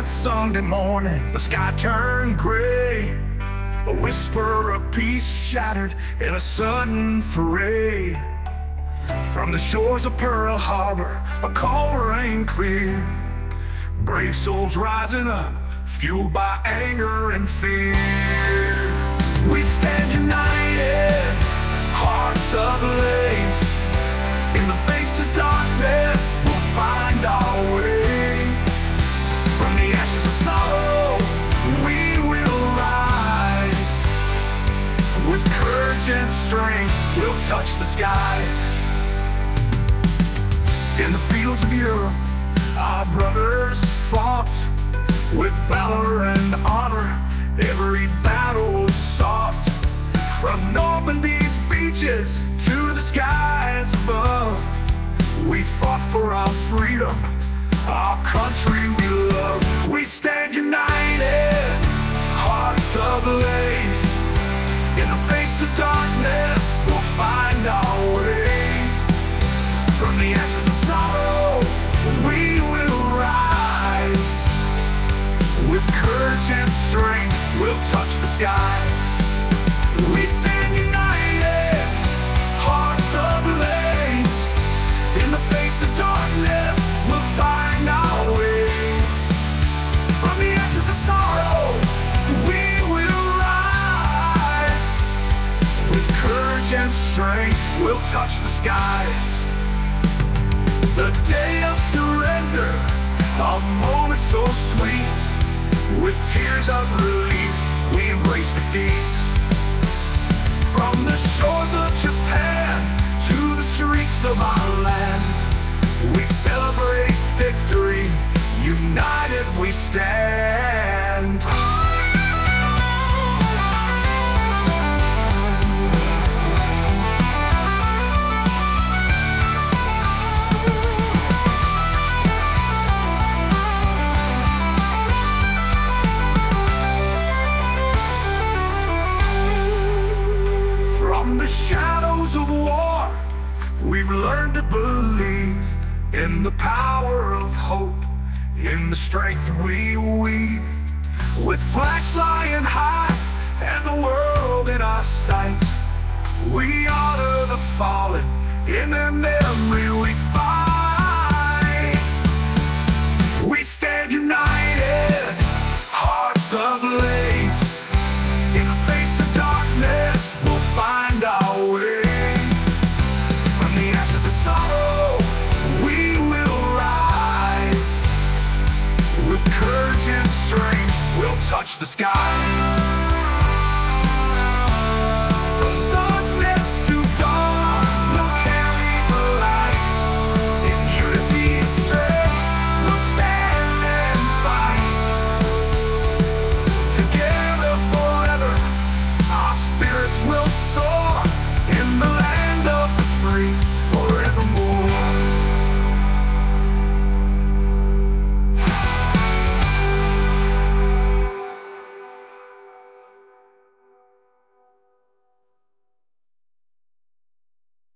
Sunday morning, the sky turned gray. A whisper of peace shattered in a sudden foray. From the shores of Pearl Harbor, a call rang clear. Brave souls rising up, fueled by anger and fear. We stand united, hearts ablaze. In the face of darkness, we'll find our way. From the ashes of sorrow, we will rise. With courage and strength, we'll touch the skies. In the fields of Europe, our brothers fought. With valor and honor, every battle was sought. From Normandy's beaches to the skies above, we fought for our freedom, our country we love. We stand united, hearts ablaze. In the face of darkness, we'll find our way. From the ashes of sorrow, we will rise. With courage and strength, we'll touch the skies. We stand united, hearts ablaze. In the face of darkness, we'll find our way. From the ashes of sorrow, we will rise. With courage and strength, we'll touch the skies. The day of surrender, a moment so sweet. With tears of relief, we embrace defeat. From the shores of Japan to the streets of our land, we celebrate victory, united we stand. From the shadows of war, we've learned to believe in the power of hope, in the strength we weave. With flags flying high and the world in our sight, we honor the fallen, in their memory we fight. We stand united, hearts ablaze. In the face of darkness, we'll find our way. From the ashes of sorrow, we will rise. With courage and strength, we'll touch the skies.